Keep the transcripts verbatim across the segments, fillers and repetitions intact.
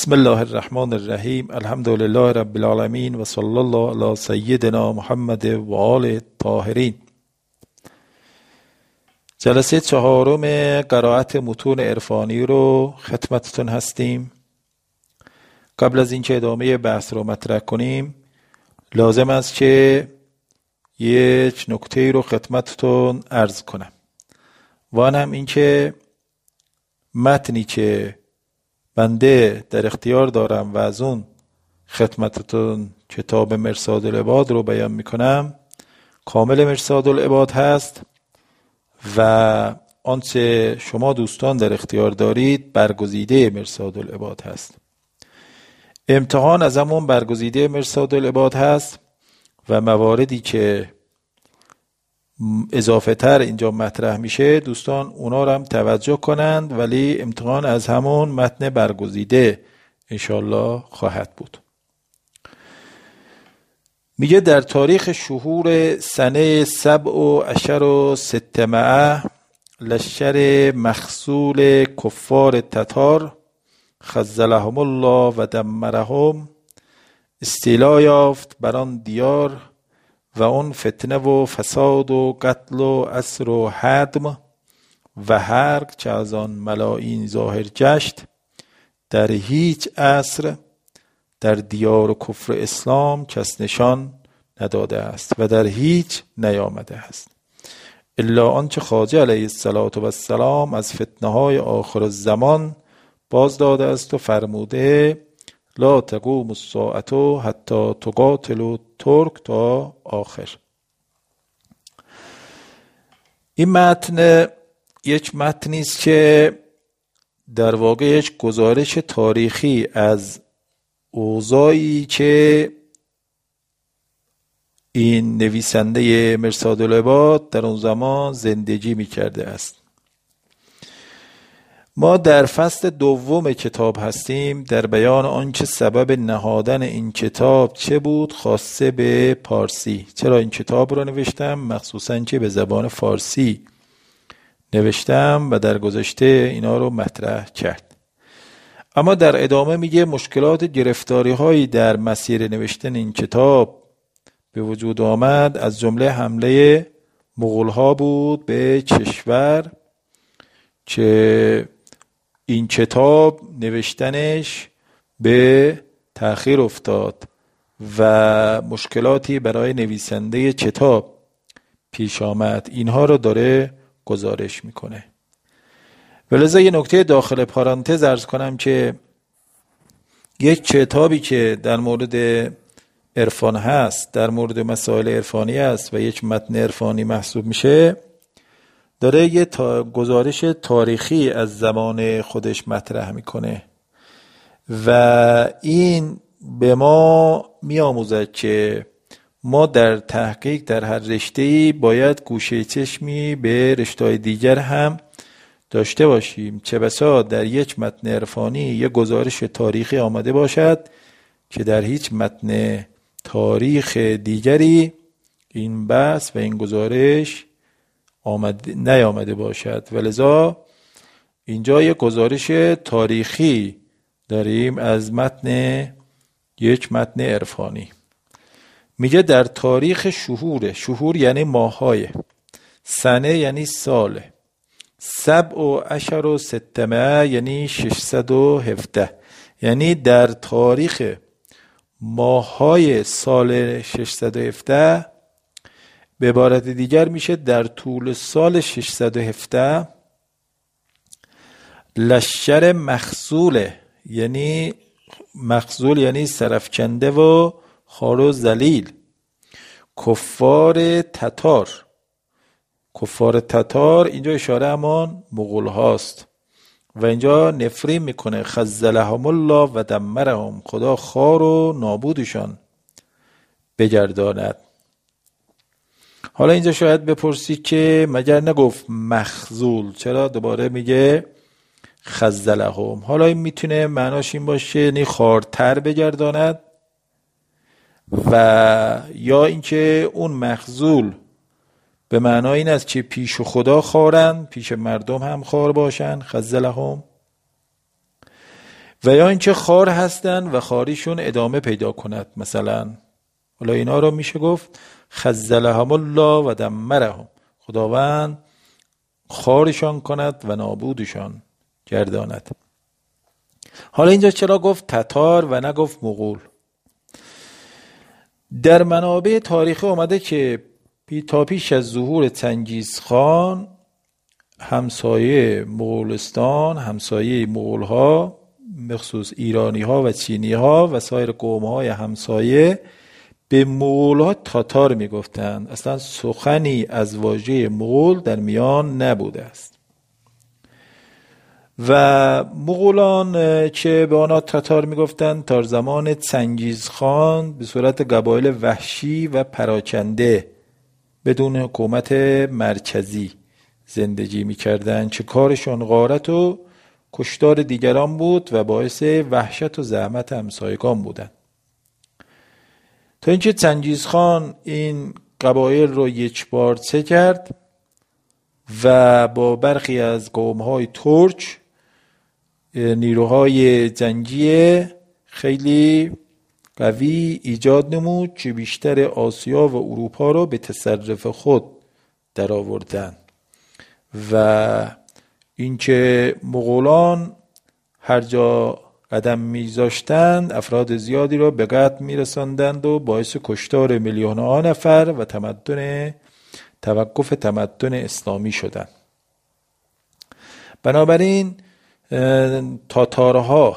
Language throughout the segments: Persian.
بسم الله الرحمن الرحیم. الحمد لله رب العالمین و صلی الله علی سیدنا محمد و آل الطاهرین. جلسه چهارم قرائت متون عرفانی رو خدمتتون هستیم. قبل از اینکه ادامه بحث رو مطرح کنیم لازم است که یک نکته رو خدمتتون عرض کنم و آن هم این که متنی که بنده در اختیار دارم و از اون خدمتتون کتاب مرصاد العباد رو بیان میکنم کامل مرصاد العباد هست و آنچه شما دوستان در اختیار دارید برگزیده مرصاد العباد هست. امتحان از همون برگزیده مرصاد العباد هست و مواردی که اضافه تر اینجا مطرح میشه دوستان اونا رو هم توجه کنند، ولی امتحان از همون متن برگزیده انشالله خواهد بود. میگه در تاریخ شهور سنه سبع و عشر و ستمائه لشکر مخذول کفار تتار خذلهم الله و دمرهم استیلا یافت بر آن دیار و اون فتنه و فساد و قتل و اسر و هدم و هرگ چه از آن ملائین ظاهر گشت در هیچ عصر در دیار و کفر اسلام کس نشان نداده است و در هیچ نیامده است الا آنچه خواجه علیه السلام از فتنه های آخر الزمان باز داده است و فرموده لا تقوم الساعة حتی تقاتل ترک تا آخر. این متن یک متنی است که در واقع یک گزارش تاریخی از اوضاعی که این نویسنده مرصاد العباد در اون زمان زندگی می کرده است. ما در فصل دوم کتاب هستیم در بیان آنچه سبب نهادن این کتاب چه بود خاصه به پارسی. چرا این کتاب رو نوشتم؟ مخصوصاً که به زبان فارسی نوشتم و در گذشته اینا رو مطرح کرد. اما در ادامه میگه مشکلات گرفتاری هایی در مسیر نوشتن این کتاب به وجود آمد، از جمله حمله مغول ها بود به کشور که این کتاب نوشتنش به تأخیر افتاد و مشکلاتی برای نویسنده کتاب پیش آمد. اینها رو داره گزارش میکنه. ولذا یه نکته داخل پارانتز عرض کنم که یک کتابی که در مورد عرفان هست، در مورد مسائل عرفانی هست و یک متن عرفانی محسوب میشه، داره یه تا گزارش تاریخی از زمان خودش مطرح میکنه و این به ما میآموزد که ما در تحقیق در هر رشته‌ای باید گوشه چشمی به رشته‌های دیگر هم داشته باشیم. چه بسا در یک متن عرفانی یه گزارش تاریخی آمده باشد که در هیچ متن تاریخ دیگری این بحث و این گزارش آمد نیامده باشد. ولذا اینجا یک گزارش تاریخی داریم از متن یک متن عرفانی. میگه در تاریخ شهور، شهور یعنی ماهای، سنه یعنی سال، سبع و عشر و ستمائه یعنی ششصد و هفده، یعنی در تاریخ ماهای سال ششصد و هفده، به عبارت دیگر میشه در طول سال ششصد و هفده لشکر مخذول، یعنی مخذول یعنی سرفکنده و خوار و ذلیل، کفار تتار. کفار تتار اینجا اشاره همان مغول هاست و اینجا نفرین میکنه خذلهم الله و دمرهم، خدا خوار و نابودشان بگرداند. حالا اینجا شاید بپرسید که مگر نگفت مخذول، چرا دوباره میگه خذلهم؟ حالا این میتونه معناش این باشه یعنی خوارتر بگرداند و یا اینکه اون مخذول به معنای این است که پیش خدا خوارن پیش مردم هم خوار باشن. خذلهم و یا اینکه خار هستن و خاریشون ادامه پیدا کند. مثلا حالا اینا رو میشه گفت خذلهم الله و دمرهم، خداوند خارشان کند و نابودشان گرداند. حالا اینجا چرا گفت تتار و نگفت مغول؟ در منابع تاریخی اومده که تا پیش از ظهور چنگیز خان همسایه مغولستان، همسایه مغول ها، مخصوص ایرانی ها و چینی ها و سایر قوم های همسایه به مغول ها تاتار می گفتند. اصلا سخنی از واژه مغول در میان نبوده است و مغولان که به آنها تاتار می گفتند تا زمان چنگیز خان به صورت قبایل وحشی و پراکنده بدون حکومت مرکزی زندگی می کردند که کارشان غارت و کشتار دیگران بود و باعث وحشت و زحمت همسایگان بودند. تا اینکه چنگیز خان این قبایل رو یک بارچه کرد و با برخی از قوم‌های ترک نیروهای جنگی خیلی قوی ایجاد نمود که بیشتر آسیا و اروپا رو به تصرف خود در آوردن و اینکه مغولان هر جا قدم میذاشتند افراد زیادی را به قتل میرساندند و باعث کشتار میلیون ها نفر و تمدن توقف تمدن اسلامی شدند. بنابراین تاتارها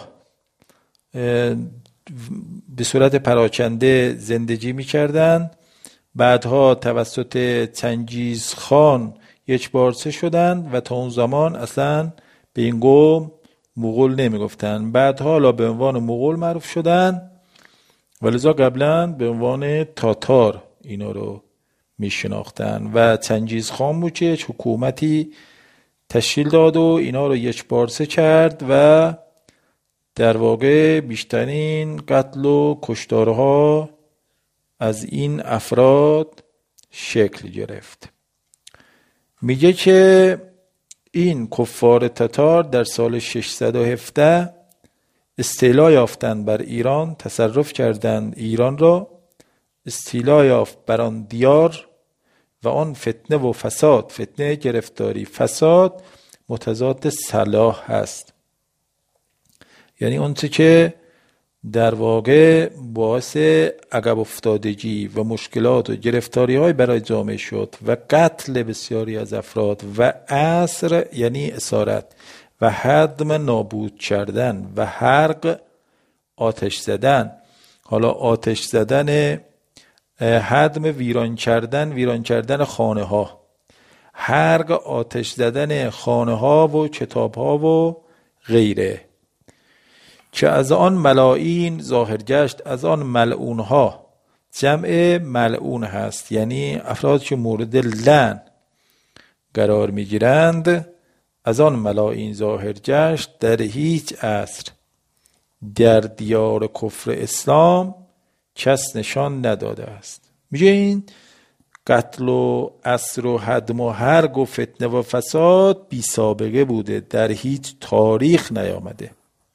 به صورت پراکنده زندگی میکردند، بعدها توسط چنگیز خان یک بارچه شدند و تا اون زمان اصلا به این قوم مغول نمی گفتن. بعد حالا به عنوان مغول معروف شدن و لذا قبلا به عنوان تاتار اینا رو می شناختن و چنگیز خان بود که حکومتی تشکیل داد و اینا رو یک بارسه کرد و در واقع بیشترین قتل و کشتارها از این افراد شکل گرفت. میگه که این کفار تتار در سال ششصد و هفده استیلا یافتند بر ایران، تصرف کردند ایران را، استیلا یافت بر آن دیار و آن فتنه و فساد، فتنه گرفتاری، فساد متضاد صلاح هست، یعنی اون چه که در واقع باعث عقب افتادگی و مشکلات و گرفتاری های برای جامعه شد و قتل بسیاری از افراد و اسر یعنی اسارت و هدم نابود کردن و حرق آتش زدن. حالا آتش زدن، هدم ویران کردن، ویران کردن خانه ها، حرق آتش زدن خانه ها و کتاب ها و غیره، که از آن ملائین ظاهر گشت، از آن ملعون ها، جمع ملعون هست یعنی افراد که مورد لعن قرار می گیرند، از آن ملائین ظاهر گشت در هیچ عصر در دیار کفر اسلام کس نشان نداده است. میگه این قتل و اسر و هدم و حرق و فتنه و فساد بی سابقه بوده، در هیچ تاریخ نیامده،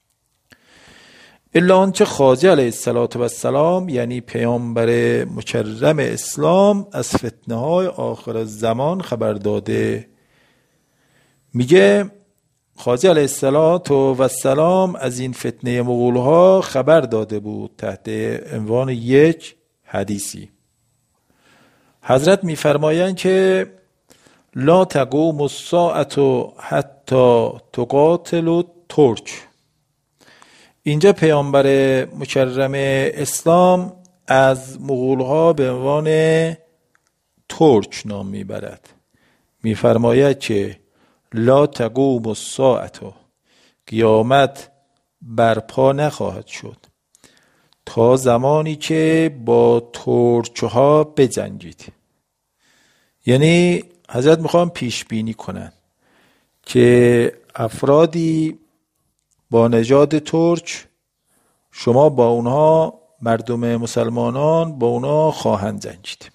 الا آنچه خواجه علیه السلام یعنی پیامبر مکرم اسلام از فتنه های آخر الزمان خبر داده. میگه خواجه علیه السلام از این فتنه مغول ها خبر داده بود تحت عنوان یک حدیثی. حضرت میفرمایند که لا تقوم الساعة حتی تقاتل الترک. اینجا پیامبر مکرم اسلام از مغول‌ها به عنوان ترک نام میبرد. میفرماید که لا تقوم الساعة، قیامت برپا نخواهد شد تا زمانی که با ترک‌ها بجنگید. یعنی حضرت میخوان پیش بینی کنن که افرادی با نژاد ترک، شما با اونها مردم مسلمانان با اونها خواهند جنگید.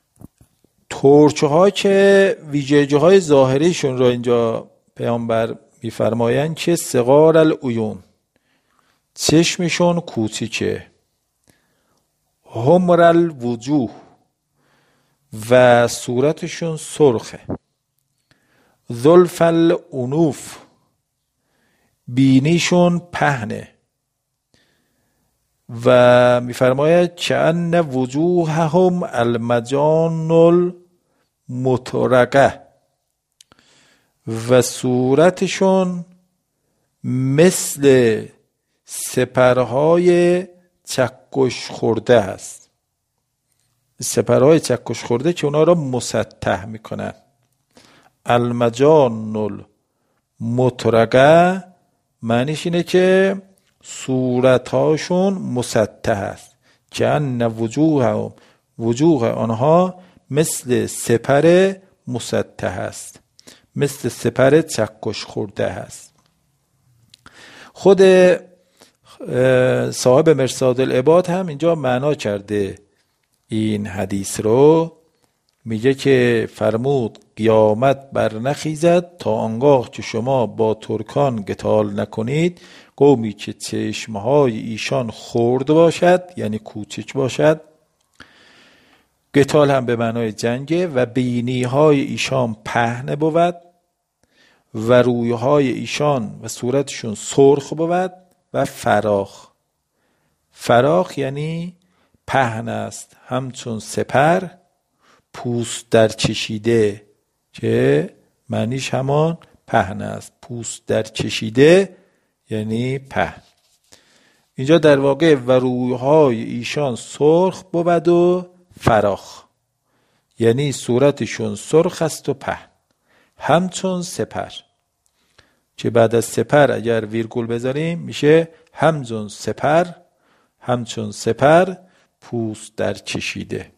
ترک ها که ویژگی های ظاهریشون رو اینجا پیامبر میفرمایند که صغار العیون، چشمشون کوچیکه، حمر الوجوه و صورتشون سرخه، ذلف الانوف بینیشون پهنه، و میفرماید کأن وجوههم المجان المطرقه و صورتشون مثل سپرهای چکش خورده است. سپرهای چکش خورده که اونا را مسطح میکنن. المجان المطرقه معنیش اینه که صورتهاشون مسطح است. که ان وجوه وجوه آنها مثل سپر مسطح است، مثل سپر چکش خورده است. خود صاحب مرصاد العباد هم اینجا معنا کرده این حدیث رو. میگه که فرمود قیامت بر نخیزد تا آنگاه که شما با ترکان قتال نکنید، قومی که چشمهای ایشان خرد باشد، یعنی کوچک باشد. قتال هم به معنای جنگه. و بینیهای ایشان پهنه بود و رویهای ایشان و صورتشون سرخ بود و فراخ. فراخ یعنی پهن است، همچون سپر، پوست در چشیده، که معنیش همان پهن است. پوست در چشیده یعنی پهن. اینجا در واقع و رویهای ایشان سرخ بود و فراخ، یعنی صورتشون سرخ است و پهن، همچون سپر. که بعد از سپر اگر ویرگول بذاریم میشه همچون سپر، همچون سپر پوست در چشیده.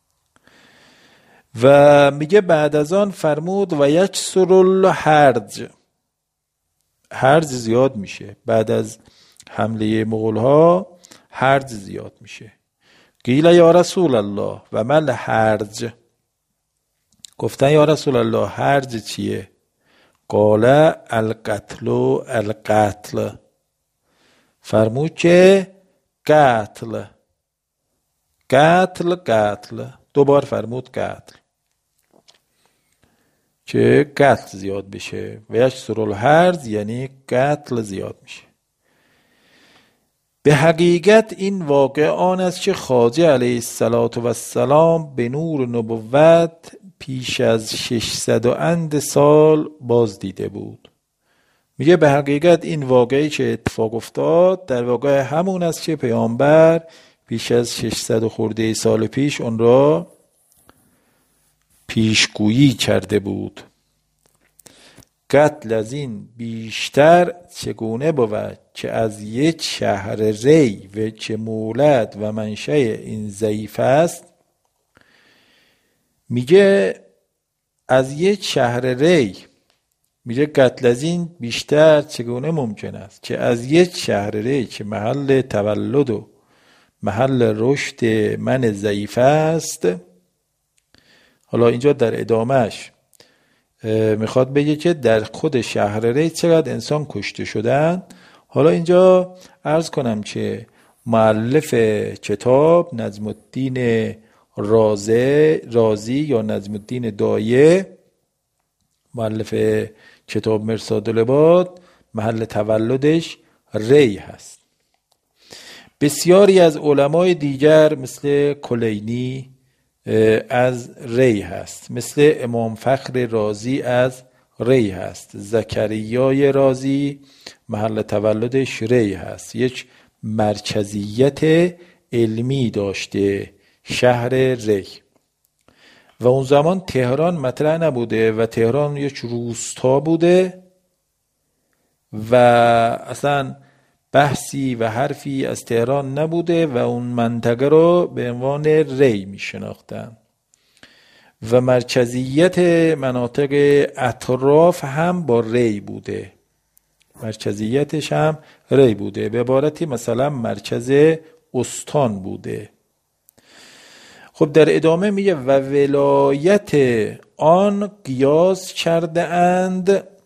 و میگه بعد از آن فرمود و یکسر الهرج، هرج زیاد میشه. بعد از حمله مغول‌ها هرج زیاد میشه. قیل یا رسول الله و مل هرج، گفتن یا رسول الله هرج چیه؟ قال القتل القتل، فرمود که قتل قتل قتل، دوبار فرمود قتل، که قتل زیاد بشه. و یکسر الهرج یعنی قتل زیاد میشه. به حقیقت این واقع آن است که خواجه علیه السلام به نور نبوت پیش از ششصد و اند سال باز دیده بود. میگه به حقیقت این واقعی که اتفاق افتاد در واقع همون است که پیامبر پیش از ششصد خورده سال پیش اون را پیشگویی کرده بود. قتل از این بیشتر چگونه بود که از یک شهر ری و که مولد و منشأ این ضعیف است. میگه از یک شهر ری، میگه قتل از این بیشتر چگونه ممکن است که از یک شهر ری که محل تولد و محل رشد من ضعیف است. حالا اینجا در ادامهش میخواد بگه که در خود شهر ری چقدر انسان کشته شدن. حالا اینجا عرض کنم که مؤلف کتاب نجم الدین رازی رازی یا نجم الدین دایه، مؤلف کتاب مرصاد العباد، محل تولدش ری هست. بسیاری از علمای دیگر مثل کلینی از ری هست، مثل امام فخر رازی از ری هست، زکریای رازی محل تولدش ری هست. یک مرکزیت علمی داشته شهر ری. و اون زمان تهران مطرح نبوده و تهران یک روستا بوده و اصلا بحثی و حرفی از تهران نبوده و اون منطقه رو به عنوان ری می شناختن و مرکزیت مناطق اطراف هم با ری بوده، مرکزیتش هم ری بوده، به عبارتی مثلا مرکز استان بوده. خب در ادامه میگه و ولایت آن قیاس کرده اند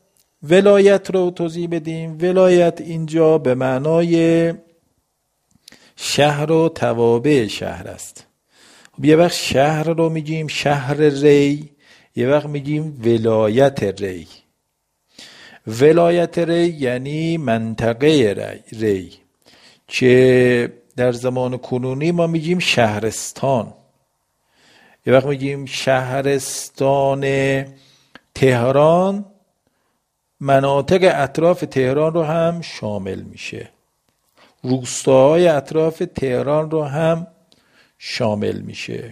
ولایت رو توضیح بدیم. ولایت اینجا به معنای شهر و توابع شهر است. یه وقت شهر رو میگیم شهر ری، یه وقت میگیم ولایت ری. ولایت ری یعنی منطقه ری, ری که در زمان کنونی ما میگیم شهرستان. یه وقت میگیم شهرستان تهران، مناطق اطراف تهران رو هم شامل میشه، روستاهای اطراف تهران رو هم شامل میشه.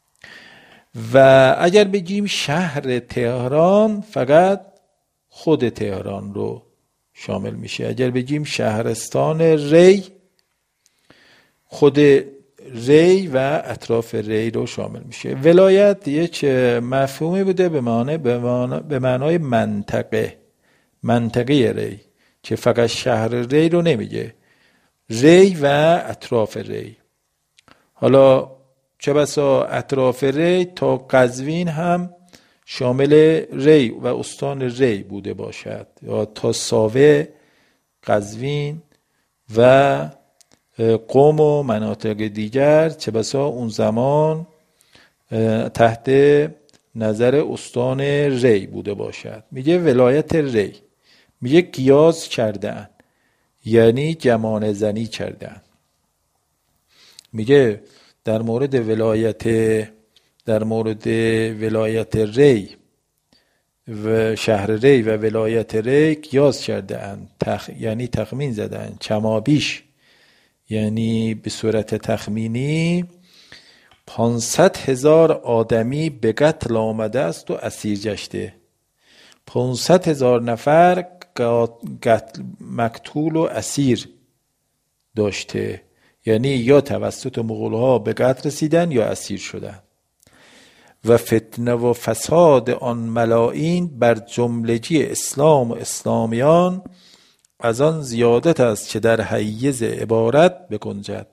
و اگر بگیم شهر تهران فقط خود تهران رو شامل میشه. اگر بگیم شهرستان ری، خود ری و اطراف ری رو شامل میشه. ولایت یک مفهومی بوده به معنای به معنای منطقه، منطقه ری، که فقط شهر ری رو نمیگه، ری و اطراف ری. حالا چه بسا اطراف ری تا قزوین هم شامل ری و استان ری بوده باشد، یا تا ساوه، قزوین و قم و مناطق دیگر چه بسا اون زمان تحت نظر استان ری بوده باشد. میگه ولایت ری، میگه قیاس کردن یعنی جمانه زنی کردن. میگه در مورد ولایت در مورد ولایت ری و شهر ری و ولایت ری قیاس کردن، تخ... یعنی تخمین زدن. کمابیش یعنی به صورت تخمینی پانصد هزار آدمی به قتل آمده است و اسیر گشته. پانصد هزار نفر قتل مقتول و اسیر داشته، یعنی یا توسط مغول‌ها به قتل رسیدن یا اسیر شدن. و فتنه و فساد آن ملائین بر جملگی اسلام و اسلامیان از آن زیادت است که در حیز عبارت بگنجد.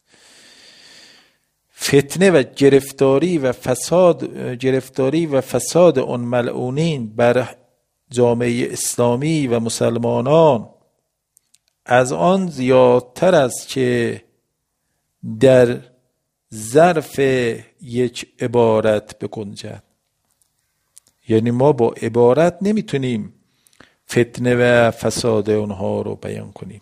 فتنه و گرفتاری و فساد گرفتاری و فساد آن ملعونین بر جامعه اسلامی و مسلمانان از آن زیادتر است که در ظرف یک عبارت بگنجد. یعنی ما با عبارت نمیتونیم فتنه و فساد اونها رو بیان کنیم.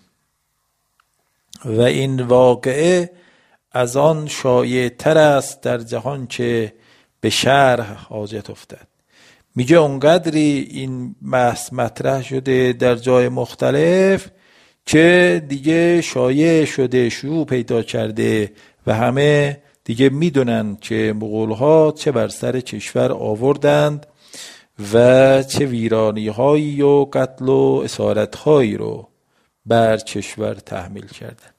و این واقعه از آن شایع تر است در جهان که به شرح حاجت افتد. میگه اونقدری این بحث مطرح شده در جای مختلف که دیگه شایع شده، شیوع پیدا کرده و همه دیگه میدونن که مغول‌ها چه بر سر کشور آوردند و چه ویرانی هایی و قتل و اسارت هایی رو بر کشور تحمیل کردند.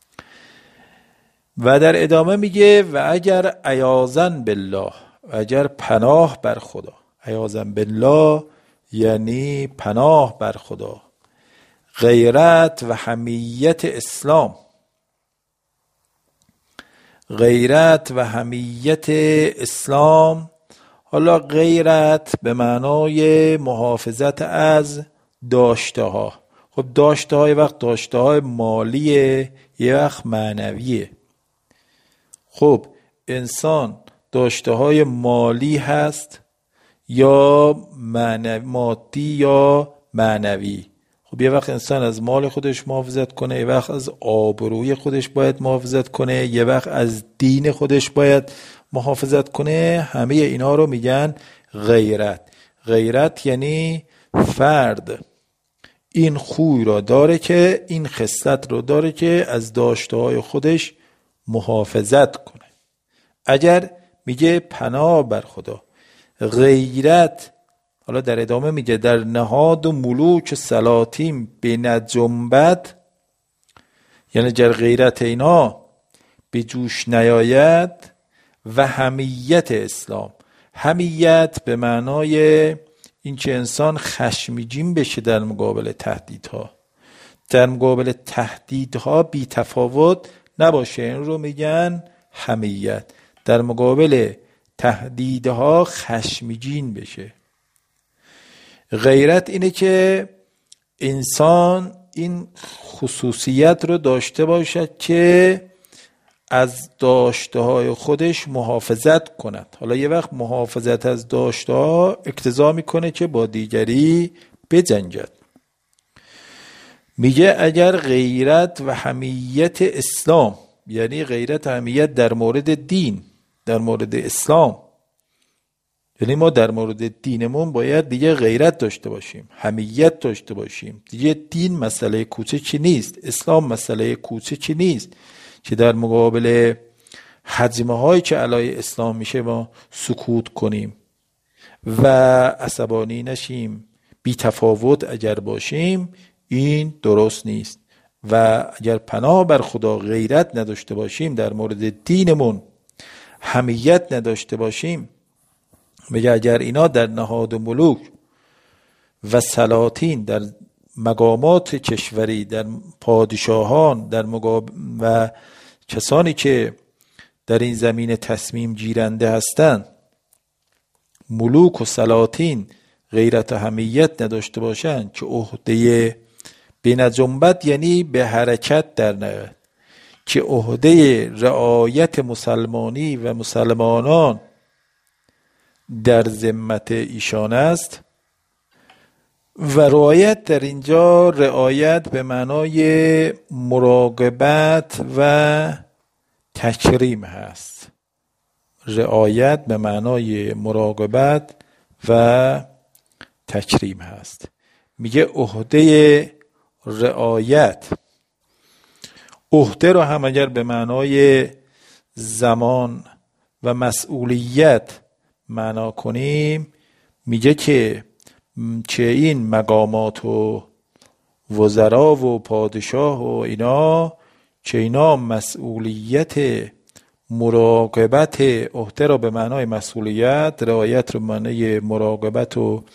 و در ادامه میگه و اگر عیاذن بالله، و اگر پناه بر خدا، عیاذن بالله یعنی پناه بر خدا، غیرت و حمیت اسلام، غیرت و حمیت اسلام. حالا غیرت به معنای محافظت از داشته ها. خب داشته های وقت داشته های مالیه، یه وقت معنویه. خب انسان داشته های مالی هست یا معنوی، مادی یا معنوی. خب یه وقت انسان از مال خودش محافظت کنه، یه وقت از آبروی خودش باید محافظت کنه، یه وقت از دین خودش باید محافظت کنه. همه اینا رو میگن غیرت. غیرت یعنی فرد این خوی را داره که این خصلت رو داره که از داشته های خودش محافظت کنه. اگر میگه پناه بر خدا، غیرت، حالا در ادامه میگه در نهاد و ملوک سلاطین بنجنبد، یعنی گر غیرت اینا به جوش نیاید. و حمیت اسلام، حمیت به معنای این که انسان خشمگین بشه در مقابل تهدیدها، در مقابل تهدیدها بی تفاوت نباشه، این رو میگن حمیت. در مقابل تهدیدها خشمگین بشه. غیرت اینه که انسان این خصوصیت رو داشته باشد که از داشته های خودش محافظت کند. حالا یه وقت محافظت از داشته ها اقتضا میکنه که با دیگری بجنگد. میگه اگر غیرت و حمیت اسلام، یعنی غیرت و حمیت در مورد دین، در مورد اسلام، یعنی ما در مورد دینمون باید دیگه غیرت داشته باشیم، حمیت داشته باشیم. دیگه دین مسئله کوچکی نیست، اسلام مسئله کوچکی نیست که در مقابل هجمه هایی که علیه اسلام میشه ما سکوت کنیم و عصبانی نشیم، بی تفاوت اگر باشیم. این درست نیست. و اگر پناه بر خدا غیرت نداشته باشیم در مورد دینمون، حمیت نداشته باشیم، میگه اگر اینا در نهاد ملوک و سلاطین، در مقامات کشوری، در پادشاهان، در مقاب... و کسانی که در این زمین تصمیم گیرنده هستند، ملوک و سلاطین غیرت و حمیت نداشته باشند که عهده بنجنبت، یعنی به حرکت در نیاید، که عهده رعایت مسلمانی و مسلمانان در ذمت ایشان است. و رعایت در اینجا رعایت به معنای مراقبت و تکریم هست. رعایت به معنای مراقبت و تکریم هست. میگه عهده رعایت، عهده رو هم اگر به معنای زمان و مسئولیت معنا کنیم، میگه که چه این مقامات و وزرا و پادشاه و اینا، چه اینا مسئولیت مراقبت، عهده رو به معنای مسئولیت، رعایت رو به معنای مراقبت و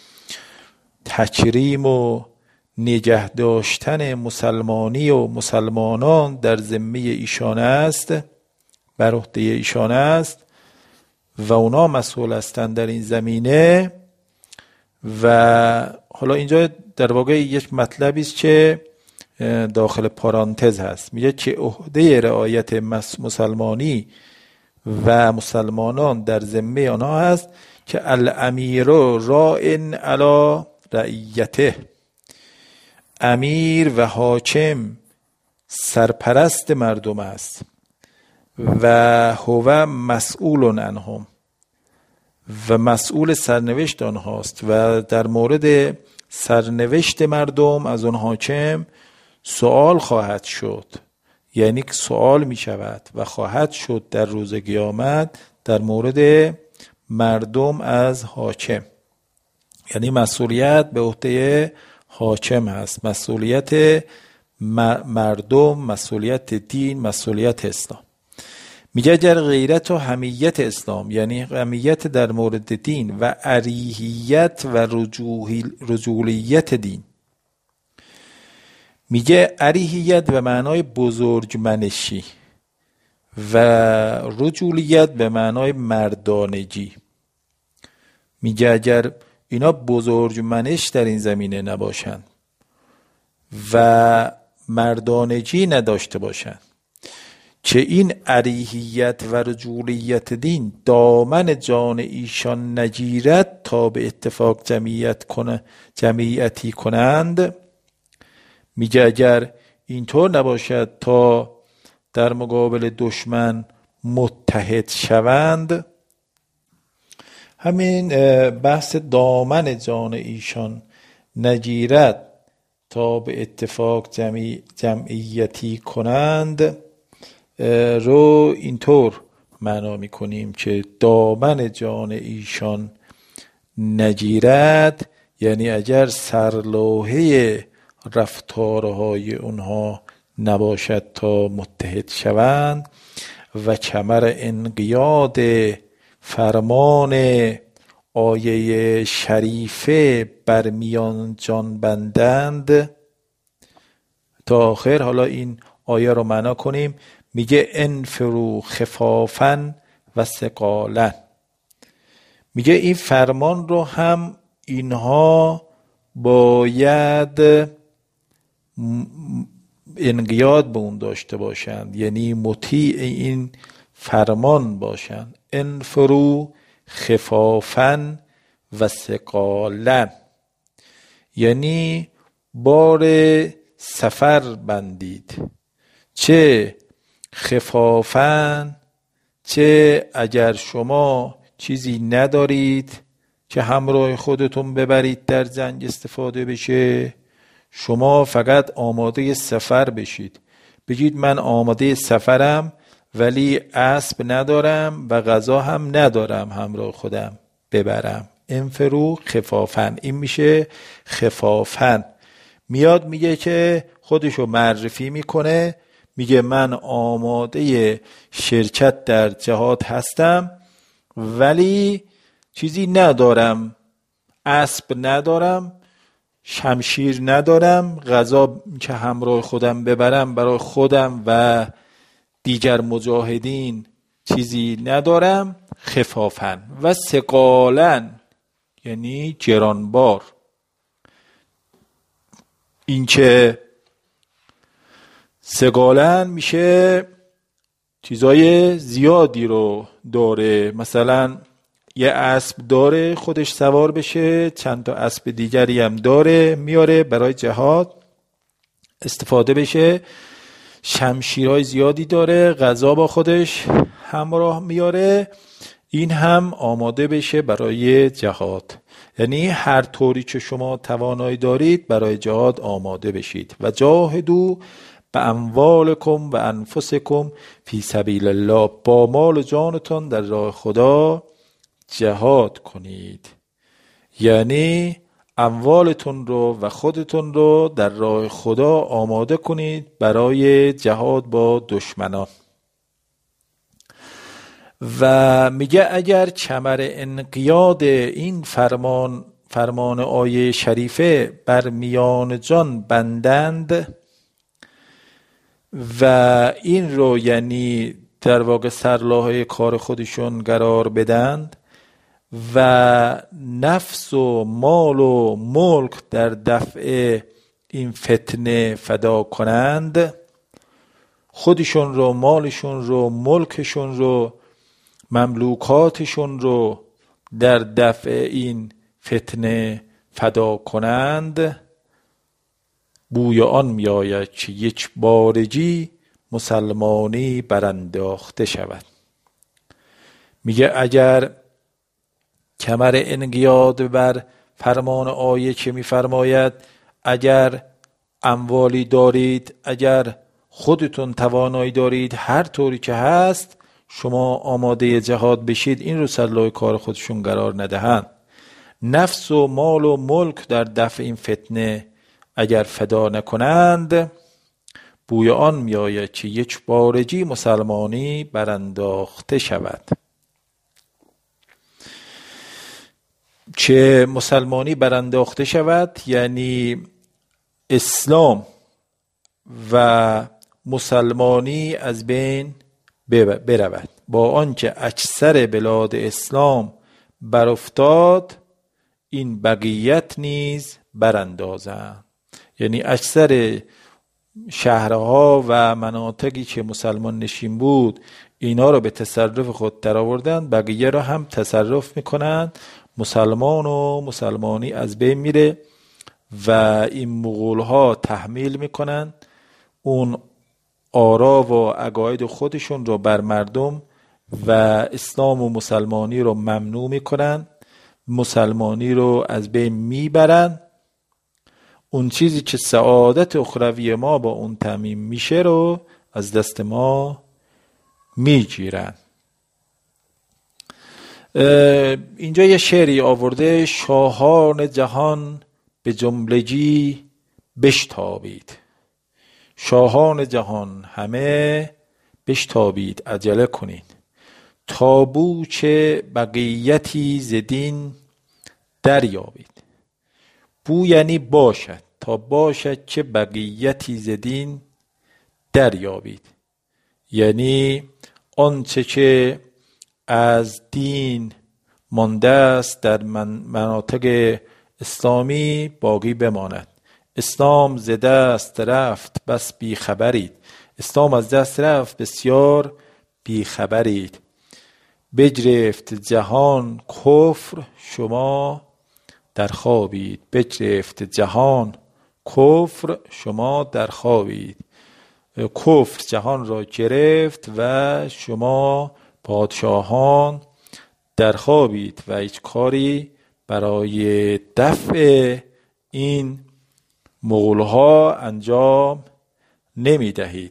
تکریم و نگه داشتن مسلمانی و مسلمانان در ذمه ایشان است، بر عهده ایشان است و اونا مسئول هستند در این زمینه. و حالا اینجا در واقع یک مطلبی است که داخل پارانتز هست، میگه که عهده رعایت مسلمانی و مسلمانان در ذمه آنها هست که الامیر راعٍ علی رعیته، امیر و حاکم سرپرست مردم است و هو مسئول عنهم، و مسئول سرنوشت آنهاست و در مورد سرنوشت مردم از آن حاکم سوال خواهد شد، یعنی سوال می شود و خواهد شد در روز قیامت در مورد مردم از حاکم. یعنی مسئولیت به عهده حاکم هست، مسئولیت مردم، مسئولیت دین، مسئولیت اسلام. میگه اگر غیرت و حمیت اسلام، یعنی حمیت در مورد دین و اریحیت و رجولیت دین، میگه اریحیت به معنای بزرگمنشی و رجولیت به معنای مردانگی. میگه اگر اینا بزرگمنش در این زمینه نباشند و مردانگی نداشته باشند، که این اریحیت و رجولیت دین دامن جان ایشان نگیرد تا به اتفاق جمعیت کنه جمعیتی کنند. میگه اگر اینطور نباشد تا در مقابل دشمن متحد شوند، همین بحث دامن جان ایشان نگیرد تا به اتفاق جمعی جمعیتی کنند رو اینطور معنا میکنیم که دامن جان ایشان نگیرد، یعنی اگر سرلوحه رفتارهای اونها نباشد تا متحد شوند و کمر انقیاد فرمان آیه شریفه بر میان جان بندند تا آخر. حالا این آیه رو معنا کنیم. میگه انفروا خفافا و ثقالا، میگه این فرمان رو هم اینها باید انقیاد به اون داشته باشند، یعنی مطیع این فرمان باشند. انفرو خفافا و ثقالا، یعنی بار سفر بندید، چه خفافا، چه اگر شما چیزی ندارید که همراه خودتون ببرید در زنگ استفاده بشه، شما فقط آماده سفر بشید، بگید من آماده سفرم ولی اسب ندارم و غذا هم ندارم همراه خودم ببرم. انفرو خفافن، این میشه خفافن. میاد میگه که خودشو معرفی میکنه، میگه من آماده شرکت در جهاد هستم ولی چیزی ندارم، اسب ندارم، شمشیر ندارم، غذا که همراه خودم ببرم برای خودم و دیگر مجاهدین چیزی ندارم. خفافن و ثقالن، یعنی گرانبار. این که ثقالن میشه چیزای زیادی رو داره، مثلا یه اسب داره خودش سوار بشه، چند تا اسب دیگری هم داره میاره برای جهاد استفاده بشه، شمشیرهای زیادی داره، غذا با خودش همراه میاره، این هم آماده بشه برای جهاد. یعنی هر طوری که شما توانایی دارید برای جهاد آماده بشید. و جاهدوا باموالکم و انفسکم فی سبیل الله، با مال و جانتون در راه خدا جهاد کنید، یعنی اموالتون رو و خودتون رو در راه خدا آماده کنید برای جهاد با دشمنان. و میگه اگر کمر انقیاد این فرمان فرمان آیه شریفه بر میان جان بندند و این رو یعنی در واقع سرلاحه کار خودشون قرار بدند و نفس و مال و ملک در دفع این فتنه فدا کنند، خودشون رو، مالشون رو، ملکشون رو، مملوکاتشون رو در دفع این فتنه فدا کنند، بوی آن می آید که یک بارگی مسلمانی برانداخته شود. میگه اگر کمر انقیاد بر فرمان آیه که میفرماید اگر اموالی دارید، اگر خودتون توانایی دارید، هر طوری که هست شما آماده جهاد بشید، این رو سرلوح کار خودشون قرار ندهند. نفس و مال و ملک در دفع این فتنه اگر فدا نکنند، بوی آن می آید که یک بارگی مسلمانی برانداخته شود. چه مسلمانی برانداخته شود یعنی اسلام و مسلمانی از بین برود، با آنکه اکثر بلاد اسلام برافتاد این بقیت نیز براندازند. یعنی اکثر شهرها و مناطقی که مسلمان نشین بود اینا رو به تصرف خود در آوردن، بقیه رو هم تصرف میکنن، مسلمان و مسلمانی از بین میره و این مغول ها تحمیل میکنن اون آرا و عقاید خودشون رو بر مردم و اسلام و مسلمانی رو ممنوع میکنن، مسلمانی رو از بین میبرن، اون چیزی که سعادت اخروی ما با اون تامین میشه رو از دست ما میگیرن. اینجا یه شعری آورده: شاهان جهان به جملگی بشتابید، شاهان جهان همه بشتابید، عجله کنید، تابو چه بقیتی زدین دریابید. بو یعنی باشد، تا باشد چه بقیتی زدین دریابید، یعنی آنچه که از دین مانده است در من مناطق اسلامی باقی بماند. اسلام ز دست رفت بس بی خبرید. اسلام از دست رفت بسیار بی خبرید. بگرفت جهان کفر شما در خوابید. بگرفت جهان کفر شما در خوابید. کفر جهان را گرفت و شما پادشاهان در خوابید و هیچ کاری برای دفع این مغول‌ها انجام نمی دهید.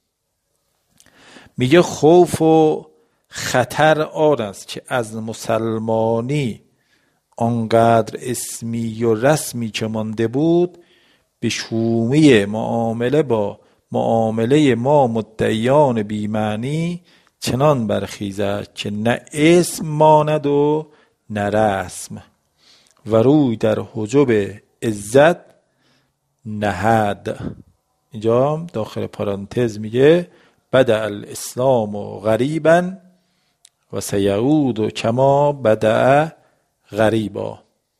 میگه خوف و خطر آن است که از مسلمانی آنقدر اسمی و رسمی که مانده بود، به شومی معامله با معامله ما مدعیان بی‌معنی چنان برخیزد که نه اسم ماند و نه رسم و روی در حجب عزت نهد. اینجا داخل پرانتز میگه بدأ الاسلام غریبا و سیعود کما بدأ غریبا.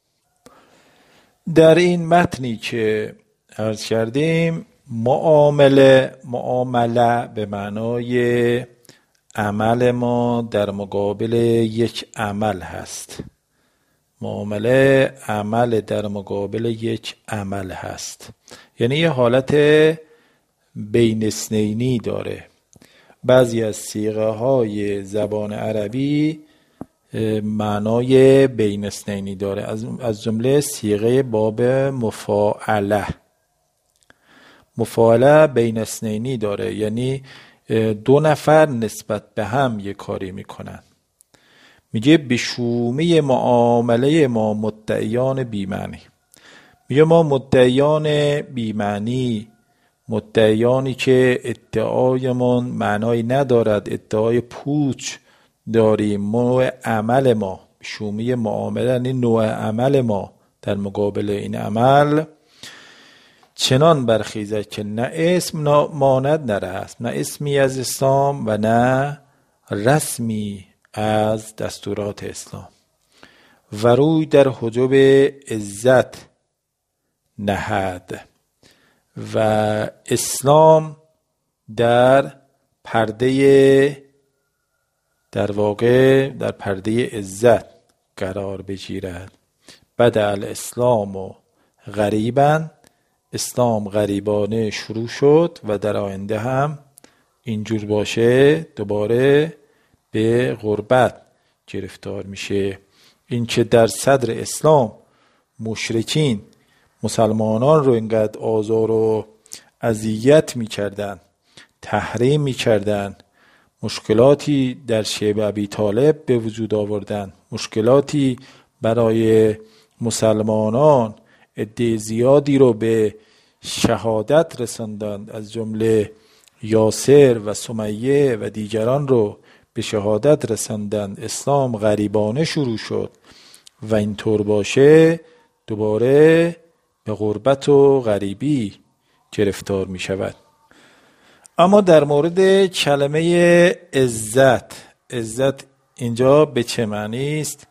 در این متنی که عرض کردیم معامله معامله به معنای عمل ما در مقابل یک عمل هست. معامله عمل در مقابل یک عمل هست، یعنی یه حالت بین اثنینی داره. بعضی از صیغه های زبان عربی معنای بین اثنینی داره، از از جمله صیغه باب مفاعله. مفاعله بین اثنینی داره، یعنی دو نفر نسبت به هم یک کاری میکنن. میگه به شومی معامله ما مدعیان بی‌معنی. میگه ما مدعیان بی‌معنی، مدعیانی که ادعایمون معنایی ندارد، ادعای پوچ داریم، نوع عمل ما شومی معامله یعنی نوع عمل ما در مقابل این عمل چنان برخیزد که نه اسم ماند نه رسم، نه اسمی از اسلام و نه رسمی از دستورات اسلام و روی در حجب عزت نهد و اسلام در پرده در واقع در پرده عزت قرار بگیرد. بدأ الاسلام و غریبا، اسلام غریبانه شروع شد و در آینده هم اینجور باشه دوباره به غربت گرفتار میشه. این که در صدر اسلام مشرکین مسلمانان رو اینقدر آزار و اذیت میکردن، تحریم میکردن، مشکلاتی در شیب ابی طالب به وجود آوردن، مشکلاتی برای مسلمانان، عده زیادی رو به شهادت رساندند، از جمله یاسر و سمیه و دیگران رو به شهادت رساندند. اسلام غریبانه شروع شد و اینطور باشه دوباره به غربت و غریبی گرفتار می شود. اما در مورد کلمه عزت، عزت اینجا به چه معنی است؟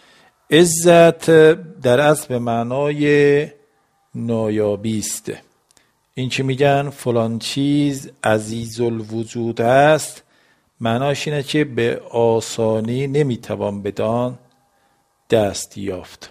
عزت در اصل به معنای نایابی است. این که میگن فلان چیز عزیز الوجود است، معناش اینه که به آسانی نمیتوان بدان دست یافت.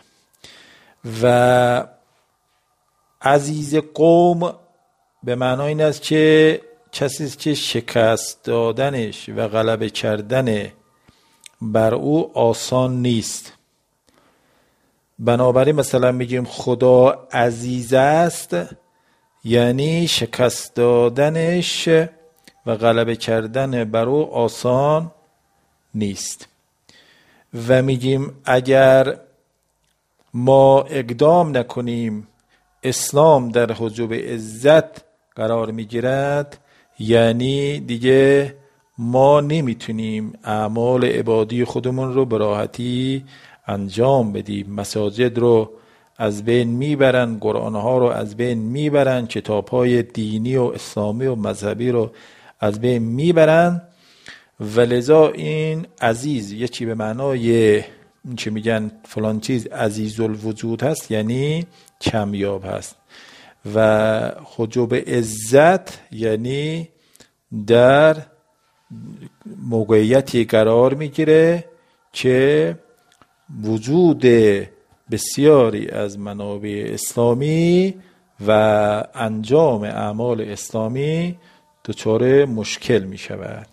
و عزیز قوم به معنای این است که کسی که شکست دادنش و غلبه کردن بر او آسان نیست. بنابراین مثلا میگیم خدا عزیز است، یعنی شکست دادنش و غلبه کردن بر او آسان نیست. و میگیم اگر ما اقدام نکنیم اسلام در حجب عزت قرار میگیرد، یعنی دیگه ما نمیتونیم اعمال عبادی خودمون رو به راحتی انجام بدیم. مساجد رو از بین میبرن، قرآنها رو از بین میبرن، کتابهای دینی و اسلامی و مذهبی رو از بین میبرن. ولذا این عزیز یکی به معنای این چه میگن فلان چیز عزیز الوجود هست یعنی کمیاب هست و حجب عزت یعنی در موقعیتی قرار میگیره که وجود بسیاری از منابع اسلامی و انجام اعمال اسلامی دچار مشکل می شود.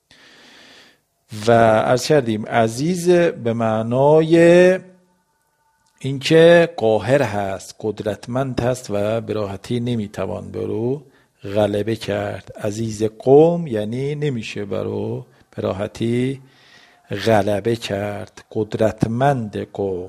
و عرض کردیم عزیز به معنای اینکه قاهر هست، قدرتمند هست و به راحتی نمیتوان برو غلبه کرد. عزیز قوم یعنی نمیشه برو به راحتی غلبه کرد، قدرتمند قوم.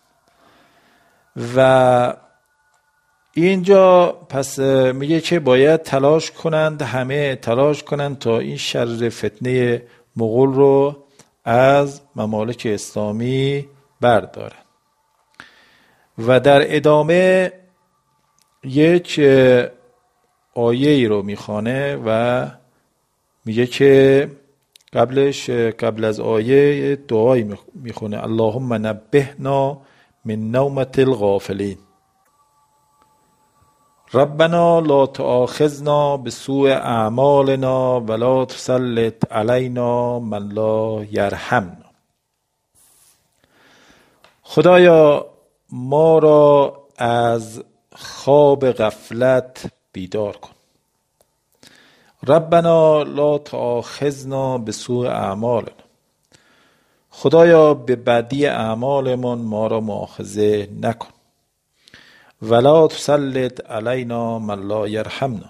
و اینجا پس میگه که باید تلاش کنند، همه تلاش کنند تا این شر فتنه مغول رو از ممالک اسلامی بردارن. و در ادامه یک آیه ای رو میخوانه و میگه که قبلش قبل از آیه دعایی میخونه اللهم نبهنا من نومة الغافلین ربنا لا تؤاخذنا بسوء اعمالنا ولا تسلط علینا من لا یرحمنا. خدایا ما را از خواب غفلت بیدار کن. ربنا لا تؤاخذنا بسوء اعمالنا، خدایا به بدی اعمالمون ما را مؤاخذه نکن. ولا تسلط علینا من لا یرحمنا،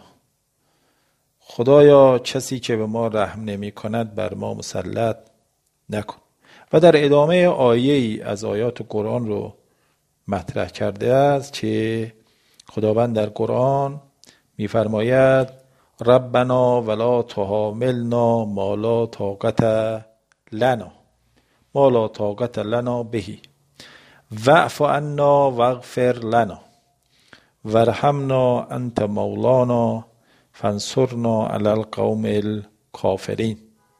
خدایا کسی که به ما رحم نمی کند بر ما مسلط نکن. و در ادامه آیه ای از آیات قرآن رو مطرح کرده است که خداوند در قرآن می‌فرماید ربنا ولا تحاملنا ما لا طاقت لنا ما لا طاقت لنا به واعف عنا واغفر لنا وارحمنا انت مولانا فانصرنا علی القوم الکافرین.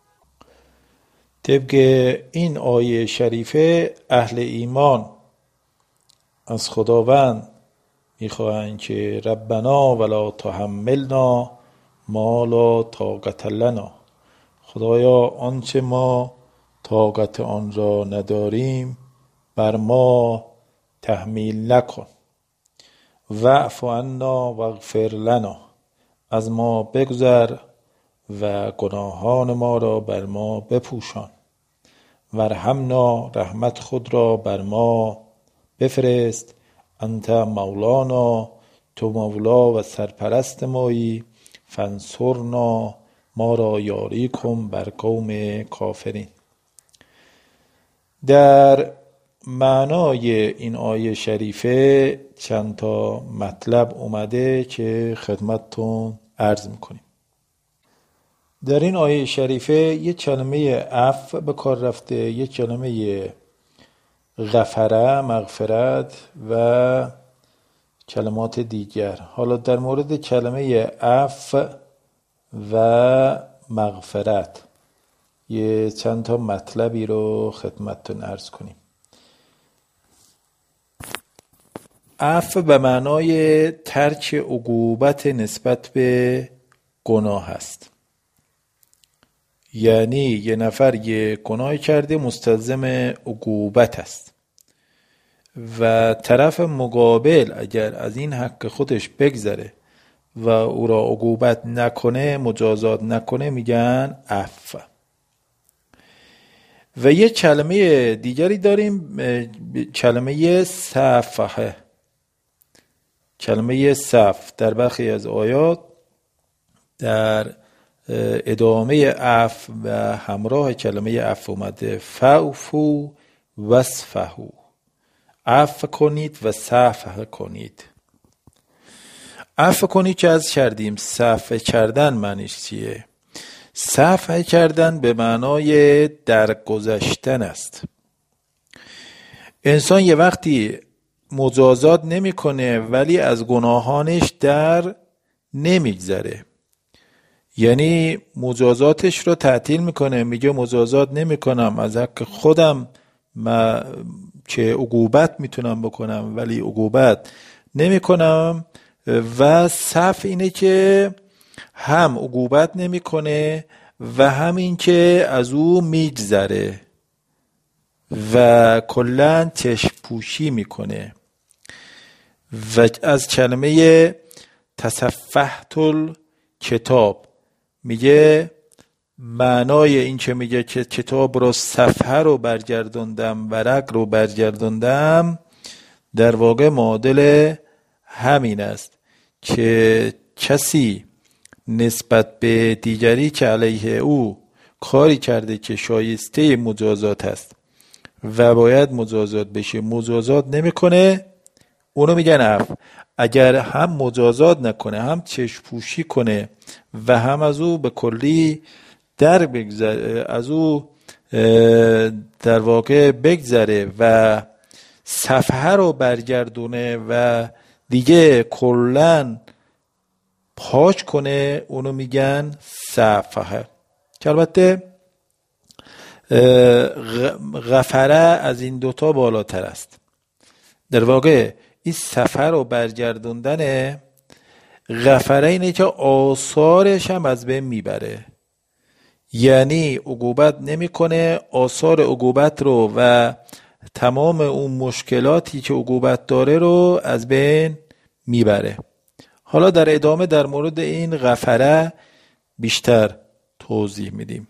طبق این آیه شریفه اهل ایمان از خداوند میخواهند که ربنا ولا تحملنا ما لا طاقت لنا، خدایا آنچه ما طاقت آن را نداریم بر ما تحمیل نکن. واعف عنا واغفر لنا، از ما بگذر و گناهان ما را بر ما بپوشان. وارحمنا، رحمت خود را بر ما بفرست. انت مولانا، تو مولا و سرپرست مایی. فانصرنا، ما را یاری کن بر قوم کافرین. در معنای این آیه شریفه چند تا مطلب اومده که خدمتتون عرض میکنیم. در این آیه شریفه یک کلمه عفو به کار رفته، یک کلمه غفره مغفرت و کلمات دیگر. حالا در مورد کلمه عفو و مغفرت یه چند تا مطلبی رو خدمتتون عرض کنیم. عفو به معنای ترک عقوبت نسبت به گناه است. یعنی یه نفر یه گناه کرده مستلزم عقوبت است و طرف مقابل اگر از این حق خودش بگذره و او را عقوبت نکنه، مجازات نکنه، میگن عفو. و یه کلمه دیگری داریم، کلمه صفحه. کلمه صف در برخی از آیات در ادامه عفو و همراه کلمه عفو اومده فاعفوا واصفحوا، عفو کنید و صفح کنید. عفو کنید که از کردیم، صفح کردن معنیش چیه؟ صفح کردن به معنای درگذشتن است. انسان یه وقتی مجازات نمیکنه ولی از گناهانش در نمیگذره، یعنی مجازاتش رو تعطیل میکنه، میگه مجازات نمیکنم، از حق خودم من چه عقوبت میتونم بکنم ولی عقوبت نمی کنم. و صف اینه که هم عقوبت نمی کنه و هم این که از او میگذره و کلن چشم پوشی میکنه. و از کلمه تصفحت الکتاب میگه معنای این که میگه که کتاب رو صفحه رو برگردوندم، ورق رو برگردوندم، در واقع معادل همین است که کسی نسبت به دیگری که علیه او کاری کرده که شایسته مجازات است و باید مجازات بشه مجازات نمیکنه، اونو میگن عفو. اگر هم مجازات نکنه، هم چشم پوشی کنه و هم از او به کلی در بگذره، از او در واقع بگذره و صفحه رو برگردونه و دیگه کلن پاک کنه، اونو میگن صفحه. که البته غفره از این دوتا بالاتر است. در واقع این صفحه رو برگردوندن غفره اینه که آثارش هم از بین میبره، یعنی عقوبت نمیکنه، آثار عقوبت رو و تمام اون مشکلاتی که عقوبت داره رو از بین میبره. حالا در ادامه در مورد این غفره بیشتر توضیح میدیم.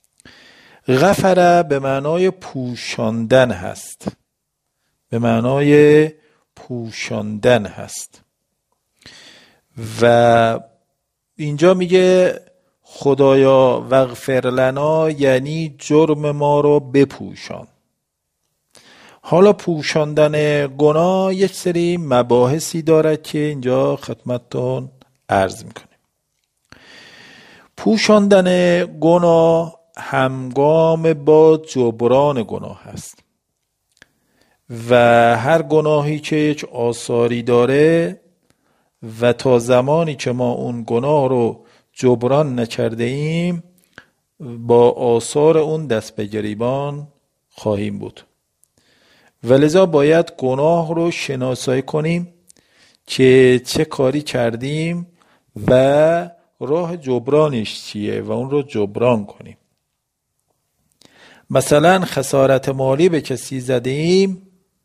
غفره به معنای پوشاندن هست، به معنای پوشاندن هست. و اینجا میگه خدایا وغفر لنا، یعنی جرم ما رو بپوشان. حالا پوشاندن گناه یک سری مباحثی دارد که اینجا خدمتتون عرض میکنیم. پوشاندن گناه همگام با جبران گناه هست و هر گناهی که یک آثاری داره و تا زمانی که ما اون گناه رو جبران نکرده ایم با آثار اون دست به گریبان خواهیم بود. ولذا باید گناه رو شناسایی کنیم که چه کاری کردیم و راه جبرانش چیه و اون رو جبران کنیم. مثلا خسارت مالی به کسی زدیم،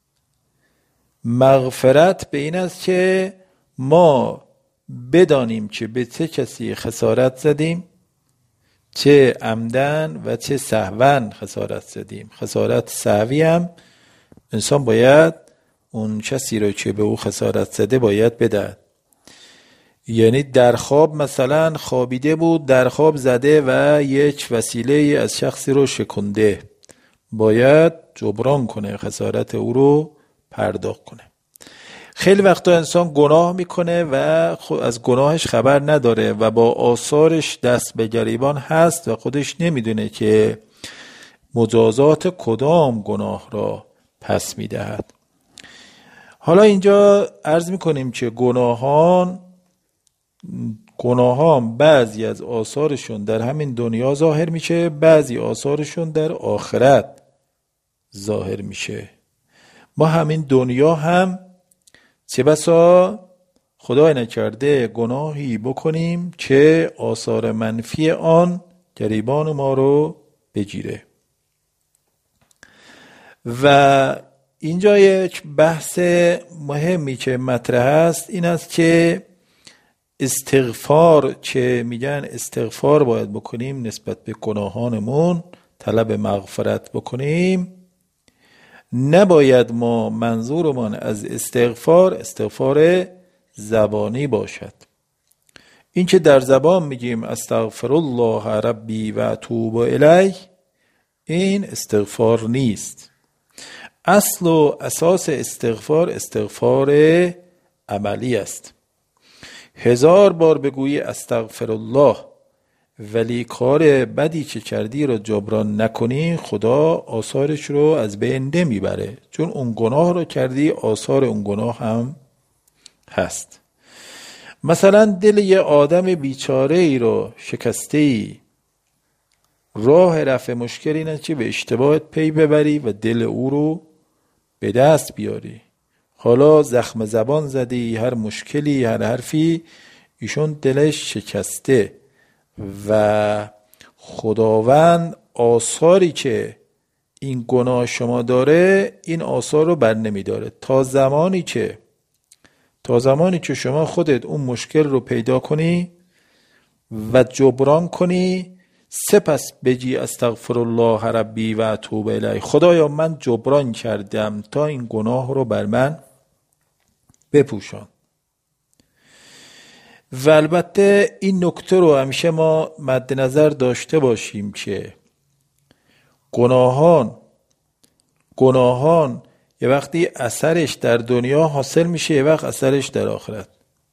مغفرت به این است که ما بدانیم که به چه کسی خسارت زدیم، چه عمدن و چه سهون خسارت زدیم. خسارت سهوی هم انسان باید اون کسی رو که به او خسارت زده باید بدهد. یعنی در خواب مثلا خوابیده بود، در خواب زده و یک وسیله از شخصی رو شکنده، باید جبران کنه، خسارت او رو پرداخت کنه. خیلی وقتا انسان گناه میکنه و از گناهش خبر نداره و با آثارش دست به گریبان هست و خودش نمیدونه که مجازات کدام گناه را پس میدهد. حالا اینجا عرض میکنیم که گناهان گناهان بعضی از آثارشون در همین دنیا ظاهر میشه، بعضی آثارشون در آخرت ظاهر میشه. ما همین دنیا هم چه بسا خدای نکرده گناهی بکنیم که آثار منفی آن گریبان ما رو بگیره. و اینجا یک بحث مهمی که مطرح است این است که استغفار که میگن استغفار باید بکنیم نسبت به گناهانمون، طلب مغفرت بکنیم، نباید ما منظورمان از استغفار استغفار زبانی باشد. این که در زبان میگیم استغفر الله ربی و اتوب الیه، این استغفار نیست. اصل و اساس استغفار استغفار عملی است. هزار بار بگویی استغفر الله ولی کار بدی که کردی رو جبران نکنی، خدا آثارش رو از بین نمیبره، چون اون گناه رو کردی، آثار اون گناه هم هست. مثلا دل یه آدم بیچاره ای رو شکسته ای راه رفع مشکل اینه که به اشتباهت پی ببری و دل او رو به دست بیاری. حالا زخم زبان زدی، هر مشکلی، هر حرفی، ایشون دلش شکسته و خداوند آثاری که این گناه شما داره این آثار رو بر نمی داره تا زمانی که تا زمانی که شما خودت اون مشکل رو پیدا کنی و جبران کنی، سپس بگی استغفر الله ربی و اتوب الیه، خدایا من جبران کردم تا این گناه رو بر من بپوشان. و البته این نکته رو همیشه ما مد نظر داشته باشیم که گناهان گناهان یه وقتی اثرش در دنیا حاصل میشه، یه وقت اثرش در آخرت.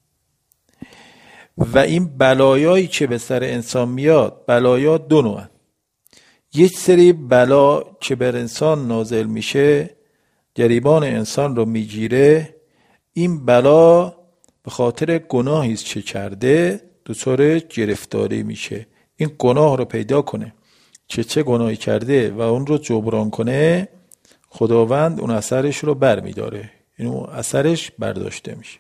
و این بلایایی که به سر انسان میاد، بلایا دو نوعن. یک سری بلا که بر انسان نازل میشه، گریبان انسان رو میگیره، این بلا به خاطر گناهی است چه کرده دچار گرفتاری میشه. این گناه رو پیدا کنه چه چه گناهی کرده و اون رو جبران کنه، خداوند اون اثرش رو بر میداره، این اون اثرش برداشته میشه.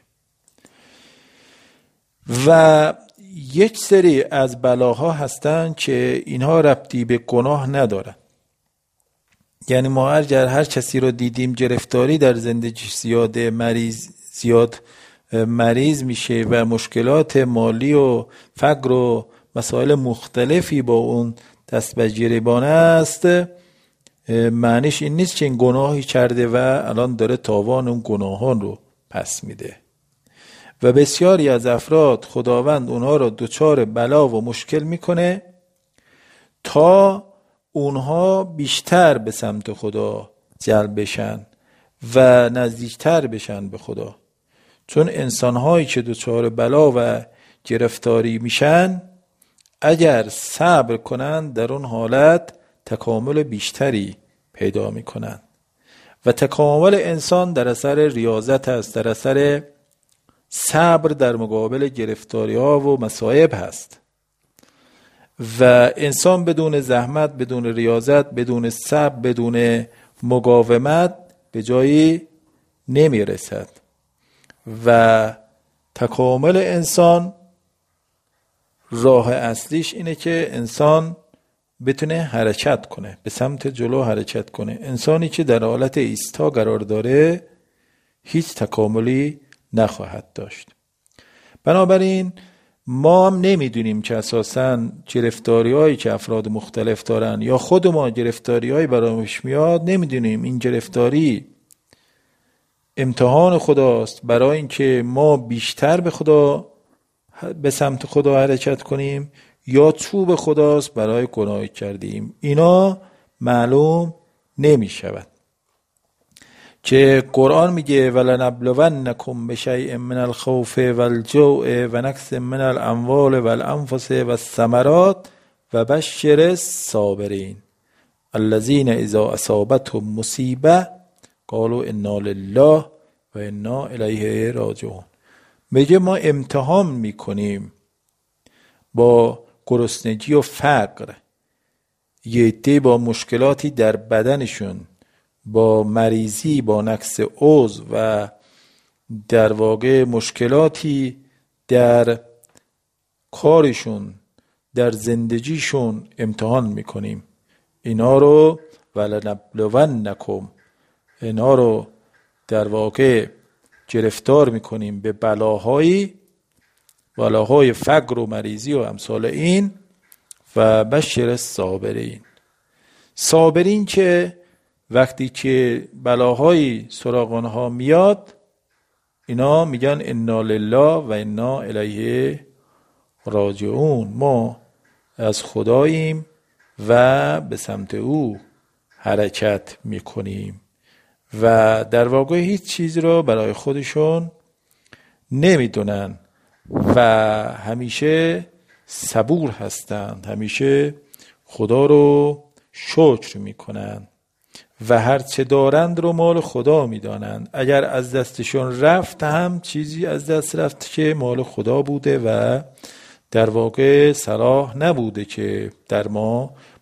و یک سری از بلاها هستن که اینها ربطی به گناه ندارن. یعنی ما اگر هر کسی رو دیدیم گرفتاری در زندگی زیاد مریض زیاد مریض میشه و مشکلات مالی و فقر و مسائل مختلفی با اون دست به گریبان است، معنیش این نیست که این گناهی کرده و الان داره تاوان اون گناهان رو پس میده. و بسیاری از افراد خداوند اونها رو دچار بلا و مشکل میکنه تا اونها بیشتر به سمت خدا جلب بشن و نزدیکتر بشن به خدا. چون انسانهایی که دچار بلا و گرفتاری میشن اگر صبر کنن در اون حالت تکامل بیشتری پیدا میکنن و تکامل انسان در اثر ریاضت است، در اثر صبر در مقابل گرفتاری ها و مصائب هست. و انسان بدون زحمت، بدون ریاضت، بدون صبر، بدون مقاومت به جایی نمی رسد. و تکامل انسان راه اصلیش اینه که انسان بتونه حرکت کنه، به سمت جلو حرکت کنه. انسانی که در حالت ایستا قرار داره هیچ تکاملی نخواهد داشت. بنابراین ما هم نمیدونیم که اساساً گرفتاری هایی که افراد مختلف دارن یا خود ما گرفتاری هایی برامش میاد، نمیدونیم این گرفتاری امتحان خداست برای اینکه ما بیشتر به خدا به سمت خدا حرکت کنیم یا چوب خداست برای گناه کردیم. اینا معلوم نمی شود. که قرآن میگه ولنبلونکم بشیء من الخوف والجوع و نقص من الاموال والانفس والثمرات و بشر الصابرین الذین اذا اصابتهم مصیبه قالوا انا لله و انا الیه راجعون. میگه ما امتحان میکنیم با گرسنگی و فقر، یه عده با مشکلاتی در بدنشون، با مریضی، با نقص عضو و در واقع مشکلاتی در کارشون، در زندگیشون امتحان میکنیم. اینا رو ولنبلونکم، اینا رو در واقع گرفتار میکنیم به بلاهایی، بلاهای فقر و مریضی و امثال این. و بشر الصابرین، صابرین که وقتی که بلاهای سراغ آنها میاد اینا میگن انا لله و انا الیه راجعون، ما از خداییم و به سمت او حرکت میکنیم. و در واقع هیچ چیز رو برای خودشون نمیدونن و همیشه صبور هستند، همیشه خدا رو شکر میکنن و هر چه دارند رو مال خدا میدانند. اگر از دستشون رفت هم چیزی از دست رفت که مال خدا بوده و در واقع صلاح نبوده که در ما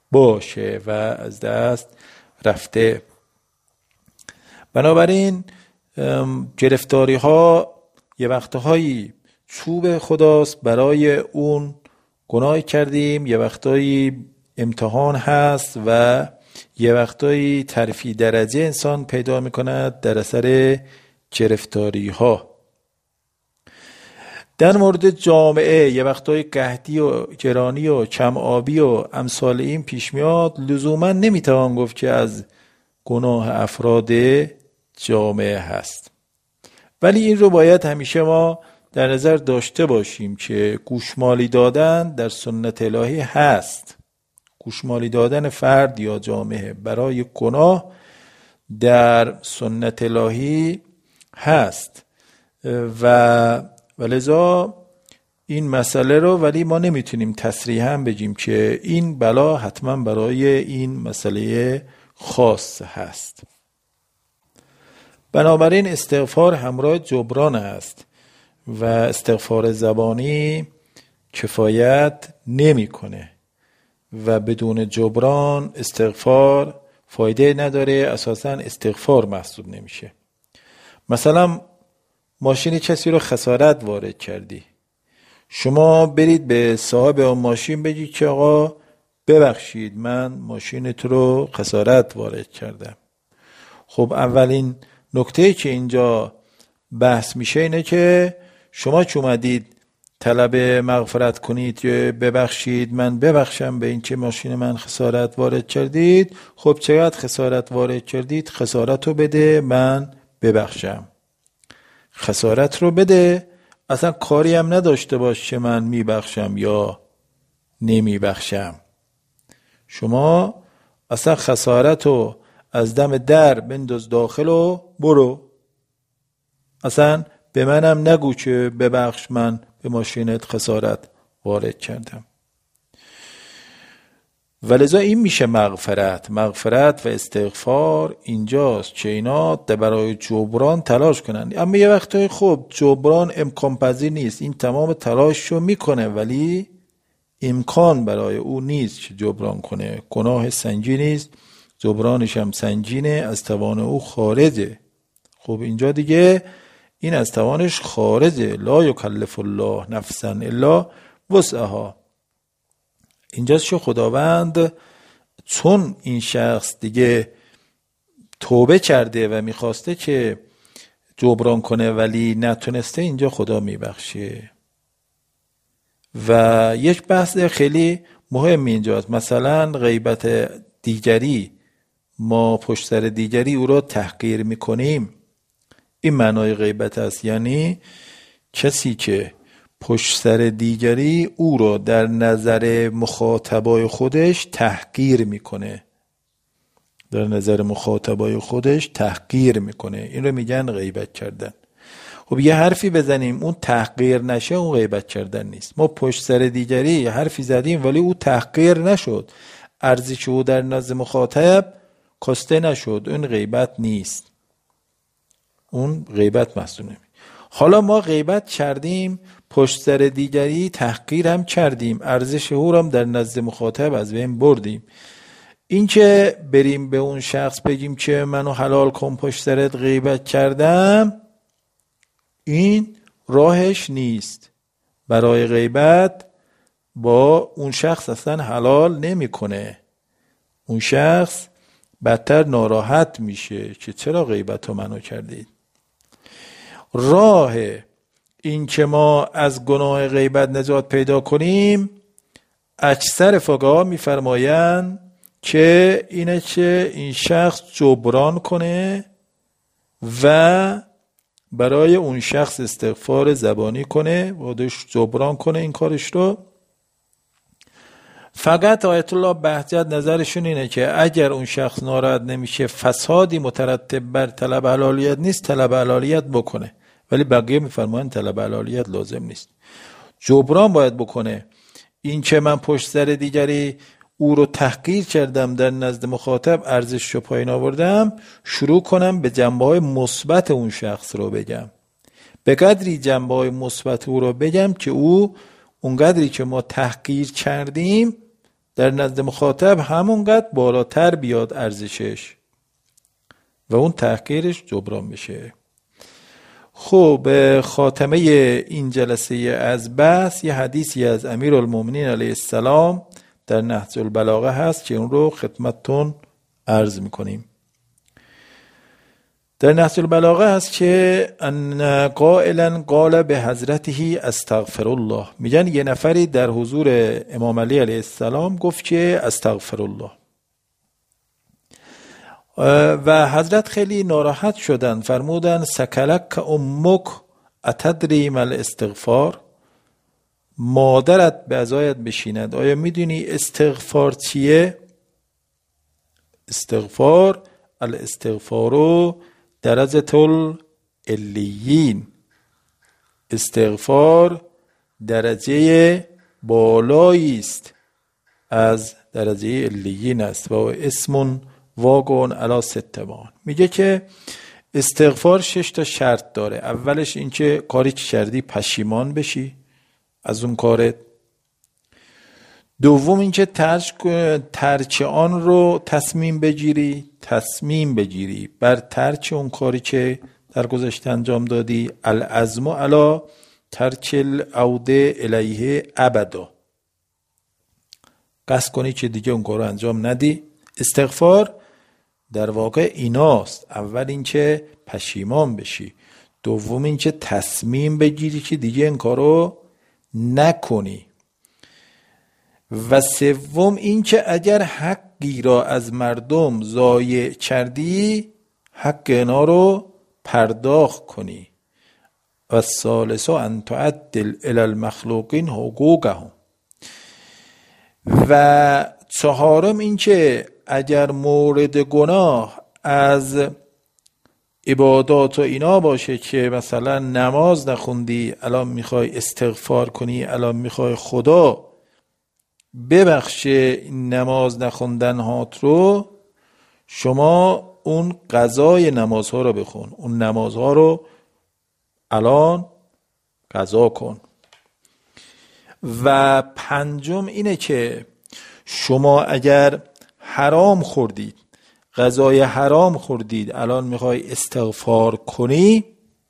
باشه و از دست رفته. بنابراین گرفتاری ها یه وقتهایی چوب خداست، برای اون گناه کردیم، یه وقتهایی امتحان هست و یه وقتهایی ترفیع درجه انسان پیدا میکند در اثر گرفتاری ها. در مورد جامعه یه وقتهایی قحطی و گرانی و کم آبی و امثال این پیش میاد، لزوما نمیتوان گفت که از گناه افراد جامعه هست، ولی این رو باید همیشه ما در نظر داشته باشیم که گوشمالی دادن در سنت الهی هست. گوشمالی دادن فرد یا جامعه برای گناه در سنت الهی هست و ولذا این مسئله رو ولی ما نمیتونیم تصریحاً بگیم که این بلا حتما برای این مسئله خاص هست. بنابراین استغفار همراه جبران است و استغفار زبانی کفایت نمیکنه و بدون جبران استغفار فایده نداره، اساساً استغفار محسوب نمیشه. مثلا ماشین کسی رو خسارت وارد کردی، شما برید به صاحب اون ماشین بگید که آقا ببخشید من ماشین تو رو خسارت وارد کردم. خب اولین نکته که اینجا بحث میشه اینه که شما که اومدید طلب مغفرت کنید یا ببخشید من ببخشم به این که ماشین من خسارت وارد کردید، خب چقدر خسارت وارد کردید؟ خسارت رو بده من ببخشم. خسارت رو بده، اصلا کاری هم نداشته باش که من میبخشم یا نمیبخشم. شما اصلا خسارت رو از دم در بنداز داخل و برو، اصلا به منم نگو که ببخش من به ماشینت خسارت وارد کردم. ولذا این میشه مغفرت. مغفرت و استغفار اینجاست که اینا برای جبران تلاش کنن. اما یه وقتای خب جبران امکان پذیر نیست، این تمام تلاششو میکنه ولی امکان برای او نیست که جبران کنه. گناه سنگین نیست، جبرانش هم سنگینه، از توان او خارجه. خب اینجا دیگه این از توانش خارجه. لا یکلف الله نفسا الا وسعها. اینجاست که خداوند چون این شخص دیگه توبه کرده و میخواسته که جبران کنه ولی نتونسته، اینجا خدا میبخشه. و یک بحث خیلی مهم اینجاست، مثلا غیبت دیگری، ما پشت سر دیگری او را تحقیر میکنیم، این معنای غیبت است. یعنی کسی که پشت سر دیگری او را در نظر مخاطبای خودش تحقیر میکنه، در نظر مخاطبای خودش تحقیر میکنه، این رو میگن غیبت کردن. خب یه حرفی بزنیم اون تحقیر نشه، اون غیبت کردن نیست. ما پشت سر دیگری یه حرفی زدیم ولی او تحقیر نشد، ارزش او در نزد مخاطب کاسته نشد، اون غیبت نیست، اون غیبت محسوب نمیشه. حالا ما غیبت کردیم، پشت سر دیگری تحقیر هم کردیم، ارزش او هم در نزد مخاطب از بین بردیم. این که بریم به اون شخص بگیم که منو حلال کن پشت سرت غیبت کردم، این راهش نیست. برای غیبت با اون شخص اصلا حلال نمیکنه، اون شخص بدتر ناراحت میشه که چرا غیبت رو منو کردید. راه این که ما از گناه غیبت نجات پیدا کنیم، اکثر فقها میفرمایند که اینه که این شخص جبران کنه و برای اون شخص استغفار زبانی کنه، خودش جبران کنه این کارش رو. فقط آیت الله بهجت نظرشون اینه که اگر اون شخص ناراحت نمیشه، فسادی مترتب بر طلب حلالیت نیست، طلب حلالیت بکنه. ولی بقیه میفرمایند طلب حلالیت لازم نیست، جبران باید بکنه. این که من پشت سر دیگری او رو تحقیر کردم، در نزد مخاطب ارزشش رو پایین آوردم، شروع کنم به جنبه‌های مثبت اون شخص رو بگم. به قدری جنبه‌های مثبت او رو بگم که او اونقدری که ما تحقیر کردیم در نزد مخاطب همونقدر بالاتر بیاد ارزشش و اون تحقیرش جبران بشه. خب خاتمه این جلسه از بحث یه حدیثی از امیرالمومنین علیه السلام در نهج البلاغه هست که اون رو خدمتتون عرض میکنیم. در نهج البلاغه هست که ان قائلا قال به حضرته استغفر الله، میگن یه نفری در حضور امام علی علیه السلام گفت که استغفر الله و حضرت خیلی ناراحت شدن، فرمودن سکلک امک اتدری مل استغفار، مادرت به عزایت بشیند، آیا میدونی استغفار چیه؟ استغفار الاستغفارو درجه العلیین، استغفار درجه بالایی است از درجه علیین است و اسم واقعون علی ستبان. میگه که استغفار شش تا شرط داره. اولش این که کاری که کردی پشیمان بشی از اون کارت. دوم این که ترک ترک آن رو تصمیم بگیری تصمیم بگیری بر ترک اون کاری که در گذشته انجام دادی. العزم علی ترک العوده الیه ابدا، قصد کنی که دیگه اون کار رو انجام ندی. استغفار در واقع ایناست، اول این که پشیمان بشی، دوم این که تصمیم بگیری که دیگه این کار رو نکنی، و سوم این که اگر حقی را از مردم ضایع کردی حق اینا رو پرداخت کنی. و ثالث ان تعدل الی المخلوقین حقوقهم. و چهارم این که اگر مورد گناه از عبادات و اینا باشه که مثلا نماز نخوندی الان میخوای استغفار کنی، الان میخوای خدا ببخشه نماز نخوندن هات رو، شما اون قضای نمازها رو بخون، اون نمازها رو الان قضا کن. و پنجم اینه که شما اگر حرام خوردید، غذای حرام خوردید، الان میخوای استغفار کنی،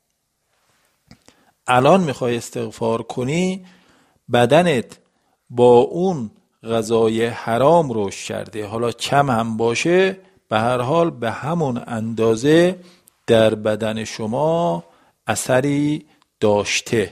الان میخوای استغفار کنی، بدنت با اون غذای حرام روش کرده، حالا کم هم باشه به هر حال به همون اندازه در بدن شما اثری داشته.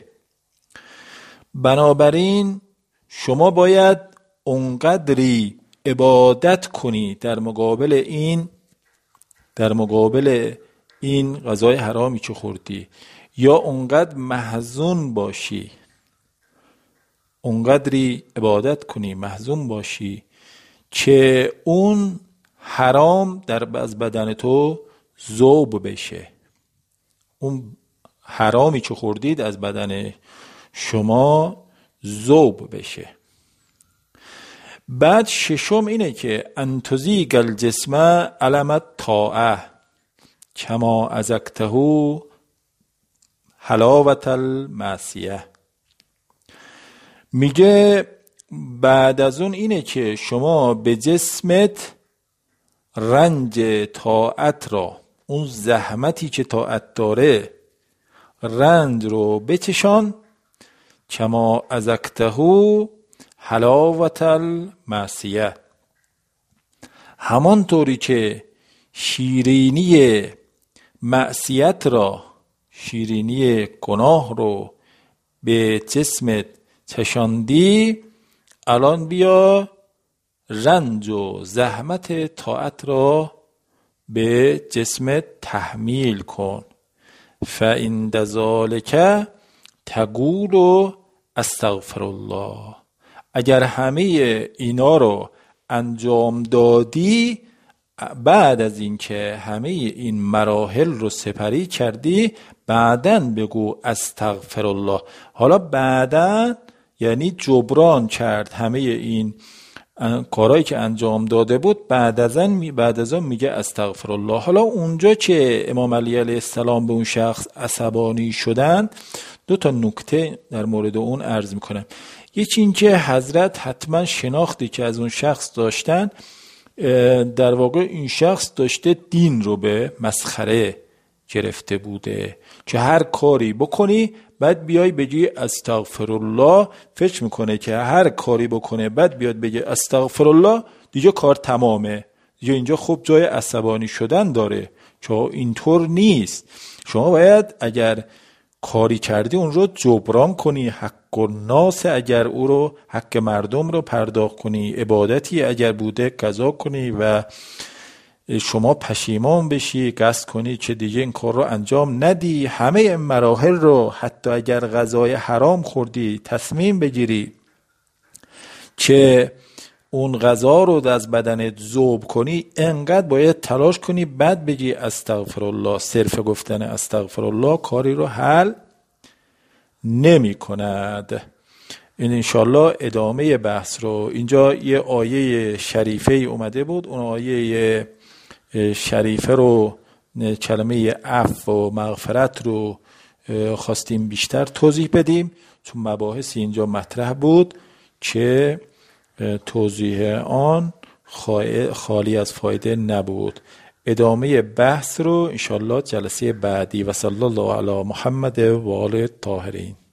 بنابراین شما باید اونقدری عبادت کنی در مقابل این در مقابل این غذای حرامی که خوردی، یا اونقدر محزون باشی، اونقدری عبادت کنی محزون باشی که اون حرام در از بدن تو ذوب بشه، اون حرامی که خوردید از بدن شما ذوب بشه. بعد ششم اینه که انتزیگ الجسم علمت طاعه کما ازکته حلاوت المعصیه. میگه بعد از اون اینه که شما به جسمت رنج طاعت را، اون زحمتی که طاعت داره رنج رو بچشان، کما ازکته حلاوت المعصیه، همان طوری که شیرینی معصیت را، شیرینی گناه رو به جسمت چشاندی، الان بیا رنج و زحمت طاعت را به جسمت تحمیل کن. فَإِنْ ذَلِكَ تقول استغفر الله. اگر همه اینا رو انجام دادی، بعد از اینکه همه این مراحل رو سپری کردی، بعدن بگو استغفر الله. حالا بعدن یعنی جبران کرد همه این کارهایی که انجام داده بود، بعد از آن بعد از آن میگه استغفر الله. حالا اونجا که امام علی علیه السلام به اون شخص عصبانی شدن، دو تا نکته در مورد اون عرض میکنم. یکی این که حضرت حتما شناختی که از اون شخص داشتن، در واقع این شخص داشته دین رو به مسخره گرفته بوده که هر کاری بکنی بعد بیای بگی استغفرالله، فکر میکنه که هر کاری بکنه بعد بیاد بگه استغفرالله دیگه کار تمامه، دیگه اینجا خوب جای عصبانی شدن داره، چون اینطور نیست. شما باید اگر کاری کردی اون رو جبران کنی، حق الناس اگر او رو، حق مردم رو پرداخت کنی، عبادتی اگر بوده قضا کنی و شما پشیمان بشی، قصد کنی که دیگه این کار رو انجام ندی. همه این مراحل رو حتی اگر غذای حرام خوردی تصمیم بگیری که اون غذا رو از بدنت ذوب کنی، انقدر باید تلاش کنی بعد بگی استغفرالله. صرف گفتن استغفرالله کاری رو حل نمی کند. این انشالله ادامه بحث رو، اینجا یه آیه شریفه اومده بود، اون آیه شریفه رو، کلمه عفو و مغفرت رو خواستیم بیشتر توضیح بدیم چون مباحثی اینجا مطرح بود که توضیح آن خالی از فایده نبود. ادامه بحث رو انشالله جلسه بعدی. و صلی الله علی محمد و آله الطاهرین.